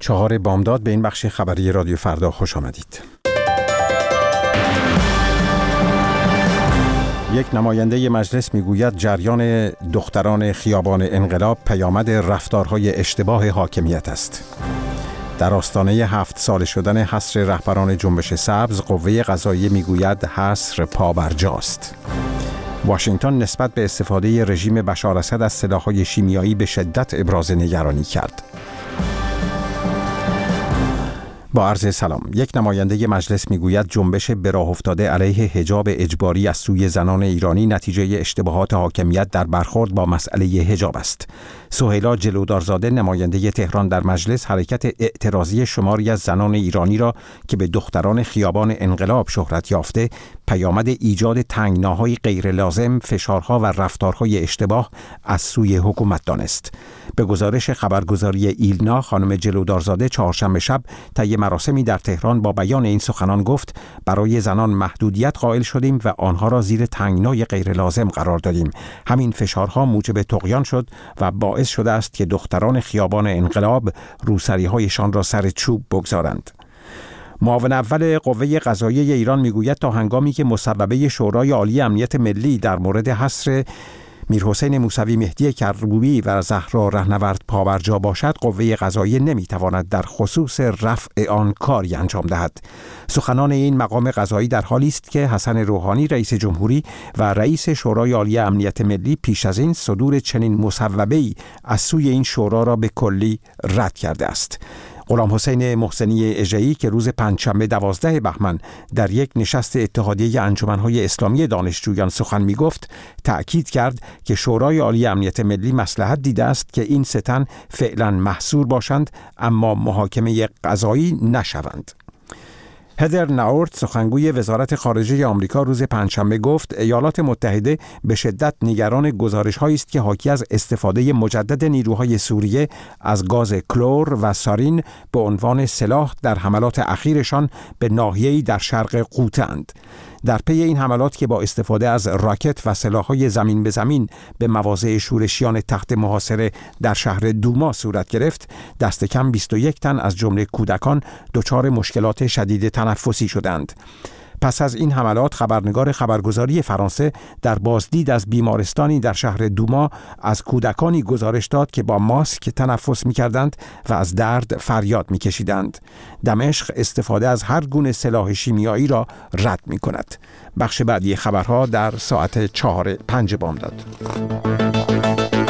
4 بامداد به این بخش خبری رادیو فردا خوش آمدید. یک نماینده مجلس میگوید جریان دختران خیابان انقلاب پیامد رفتارهای اشتباه حاکمیت است. در آستانه 7 ساله شدن حصر رهبران جنبش سبز، قوه قضاییه میگوید حصر پابرجاست. واشنگتن نسبت به استفاده رژیم بشار اسد از سلاح‌های شیمیایی به شدت ابراز نگرانی کرد. با عرض سلام. یک نماینده مجلس میگوید جنبش به راه افتاده علیه حجاب اجباری از سوی زنان ایرانی نتیجه اشتباهات حاکمیت در برخورد با مسئله حجاب است. سهیلا جلودارزاده نماینده تهران در مجلس حرکت اعتراضی شماری از زنان ایرانی را که به دختران خیابان انقلاب شهرت یافته پیامد ایجاد تنگناهای غیر لازم، فشارها و رفتارهای اشتباه از سوی حکومت دانست. به گزارش خبرگزاری ایلنا، خانم جلودارزاده چهارشنبه شب طی مراسمی در تهران با بیان این سخنان گفت برای زنان محدودیت قائل شدیم و آنها را زیر تنگنای غیر لازم قرار دادیم. همین فشارها موجب طغیان شد و باعث شده است که دختران خیابان انقلاب روسری‌هایشان را سر چوب بگذارند. معاون اول قوه قضاییه ایران میگوید تا هنگامی که مصوبه شورای عالی امنیت ملی در مورد حصر میرحسین موسوی، مهدی کروبی و زهرا رهنورد پابرجا باشد، قوه قضاییه نمیتواند در خصوص رفع آن کاری انجام دهد. سخنان این مقام قضایی در حالی است که حسن روحانی رئیس جمهوری و رئیس شورای عالی امنیت ملی پیش از این صدور چنین مصوبه‌ای از سوی این شورا را به کلی رد کرده است. غلام حسین محسنی اژه‌ای که روز پنجشنبه 12 بهمن در یک نشست اتحادیه انجمن‌های اسلامی دانشجویان سخن می‌گفت، تأکید کرد که شورای عالی امنیت ملی مصلحت دیده است که این 3 تن فعلا محصور باشند اما محاکمه قضایی نشوند. هدر ناورت سخنگوی وزارت خارجه آمریکا روز پنجشنبه گفت ایالات متحده به شدت نگران گزارش‌هایی است که حاکی از استفاده مجدد نیروهای سوریه از گاز کلور و سارین به عنوان سلاح در حملات اخیرشان به ناحیه‌ای در شرق غوطه‌اند. در پی این حملات که با استفاده از راکت و سلاح‌های زمین به زمین به مواضع شورشیان تحت محاصره در شهر دوما صورت گرفت، دست کم 21 تن از جمله کودکان دچار مشکلات شدید تنفسی شدند. پس از این حملات، خبرنگار خبرگزاری فرانسه در بازدید از بیمارستانی در شهر دوما از کودکانی گزارش داد که با ماسک تنفس می‌کردند و از درد فریاد می‌کشیدند. دمشق استفاده از هر گونه سلاح شیمیایی را رد می‌کند. بخش بعدی خبرها در ساعت 4-5 بامداد.